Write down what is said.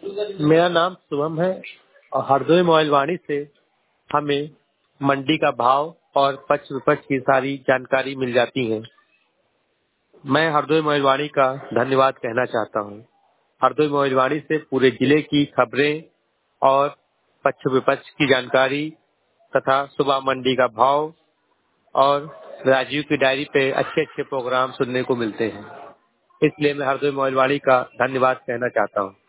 मेरा नाम शुभम है और हरदोई मोबाइल वाणी से हमें मंडी का भाव और पक्ष विपक्ष की सारी जानकारी मिल जाती है। मैं हरदोई मोबाइल वाणी का धन्यवाद कहना चाहता हूँ। हरदोई मोबाइल वाणी से पूरे जिले की खबरें और पक्ष विपक्ष की जानकारी तथा सुबह मंडी का भाव और राजीव की डायरी पे अच्छे अच्छे प्रोग्राम सुनने को मिलते हैं। इसलिए मैं हरदोई मोबाइल वाणी का धन्यवाद कहना चाहता हूँ।